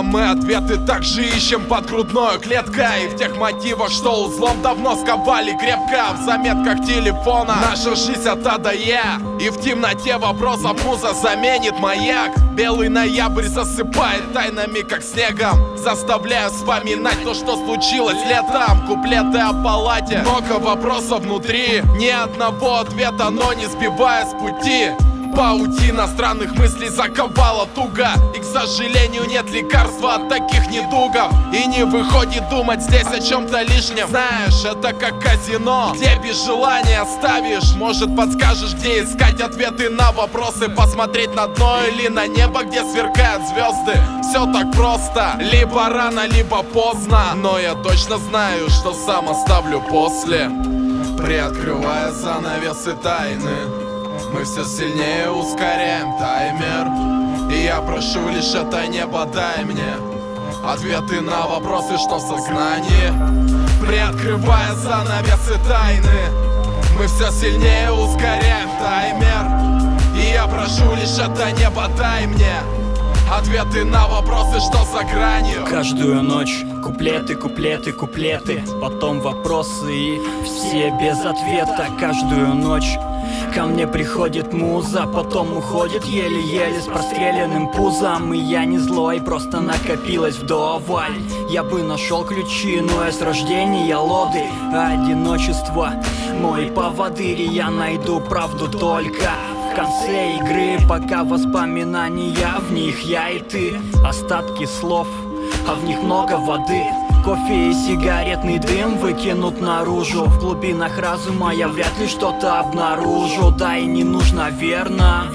мы ответы также ищем под грудной клеткой. И в тех мотивах, что узлом давно сковали крепко. В заметках телефона наша жизнь от А до Я. И в темноте вопросов муза заменит маяк. Белый ноябрь засыпает тайнами, как снегом, заставляя вспоминать то, что случилось летом. Куплеты о палате, много вопросов внутри, ни одного ответа, но не сбивая с пути. Паутина странных мыслей заковала туго, и, к сожалению, нет лекарства от таких недугов. И не выходит думать здесь о чем-то лишнем. Знаешь, это как казино, где без желания ставишь. Может, подскажешь, где искать ответы на вопросы, посмотреть на дно или на небо, где сверкают звезды. Все так просто, либо рано, либо поздно, но я точно знаю, что сам оставлю после. Приоткрывая занавесы тайны, мы все сильнее ускоряем таймер. И я прошу лишь это небо, дай мне ответы на вопросы, что в сознании. Приоткрывая занавесы тайны, мы все сильнее ускоряем таймер. И я прошу лишь это небо, дай мне ответы на вопросы, что за гранью. Каждую ночь куплеты, куплеты, куплеты, потом вопросы и все без ответа. Каждую ночь ко мне приходит муза, потом уходит еле-еле с простреленным пузом. И я не злой, просто накопилось вдоволь. Я бы нашел ключи, но я с рождения лоды. Одиночество мой поводырь, и я найду правду только в конце игры. Пока воспоминания, в них я и ты, остатки слов, а в них много воды. Кофе и сигаретный дым выкинут наружу. В глубинах разума я вряд ли что-то обнаружу. Да и не нужно, верно.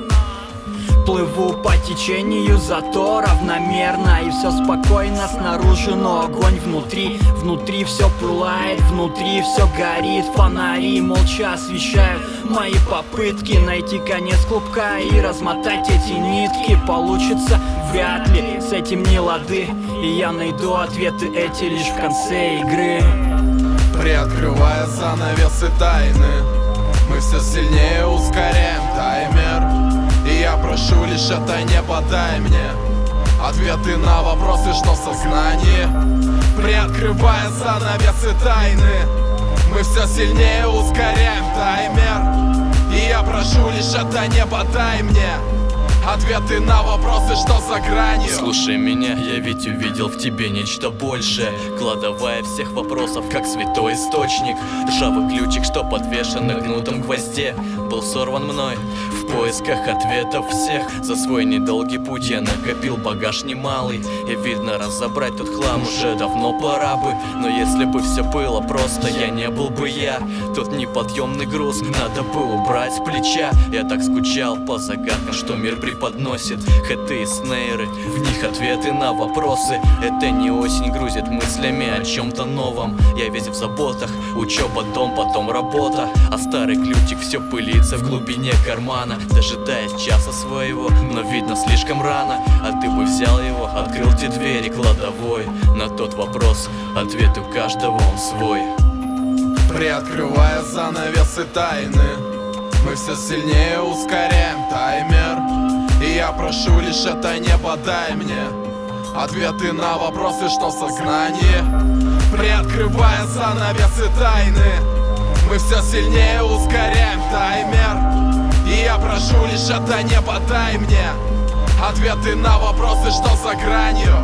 Плыву по течению, зато равномерно. И все спокойно снаружи, но огонь внутри. Внутри все пылает, внутри все горит. Фонари молча освещают мои попытки найти конец клубка и размотать эти нитки. Получится вряд ли, с этим не лады. И я найду ответы эти лишь в конце игры. Приоткрывая занавесы тайны, мы все сильнее ускоряем таймер. И я прошу лишь это небо, дай мне ответы на вопросы, что в сознании. Приоткрывая занавесы тайны, мы все сильнее ускоряем таймер. И я прошу лишь это небо, дай мне ответы на вопросы, что за гранью. Слушай меня, я ведь увидел в тебе нечто большее. Кладовая всех вопросов, как святой источник. Ржавый ключик, что подвешен на гнутом гвозде, был сорван мной в поисках ответов всех. За свой недолгий путь я накопил багаж немалый. И видно, разобрать тот хлам уже давно пора бы. Но если бы все было просто, я не был бы я. Тот неподъемный груз надо бы убрать с плеча. Я так скучал по загадкам, что мир преподносит. Хэты и снейры, в них ответы на вопросы. Это не осень грузит мыслями о чем-то новом. Я весь в заботах, учеба, дом, потом работа. А старый ключик все пылится в глубине кармана, дожидаясь часа своего, но видно слишком рано. А ты бы взял его, открыл те двери кладовой. На тот вопрос ответ у каждого он свой. Приоткрывая занавесы тайны, мы все сильнее ускоряем таймер. И я прошу лишь это небо, дай мне ответы на вопросы, что в сознании. Приоткрывая занавесы тайны, мы все сильнее ускоряем таймер. И я прошу лишь это небо, дай мне ответы на вопросы, что за гранью.